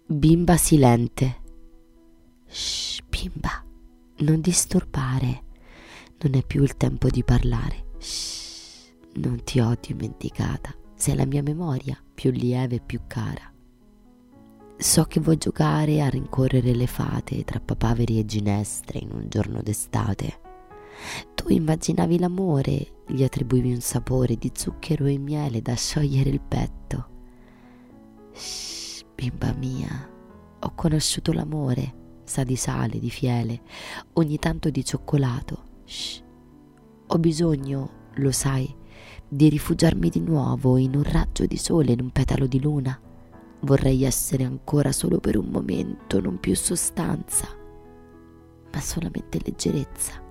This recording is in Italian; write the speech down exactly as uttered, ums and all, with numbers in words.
Bimba silente. Shh, bimba, non disturbare. Non è più il tempo di parlare. Shh, non ti ho dimenticata. Sei la mia memoria, più lieve e più cara. So che vuoi giocare a rincorrere le fate tra papaveri e ginestre in un giorno d'estate. Tu immaginavi l'amore, gli attribuivi un sapore di zucchero e miele da sciogliere il petto. Shh, bimba mia, ho conosciuto l'amore, sa di sale, di fiele, ogni tanto di cioccolato. Shh, ho bisogno, lo sai, di rifugiarmi di nuovo in un raggio di sole, in un petalo di luna. Vorrei essere ancora solo per un momento, non più sostanza, ma solamente leggerezza.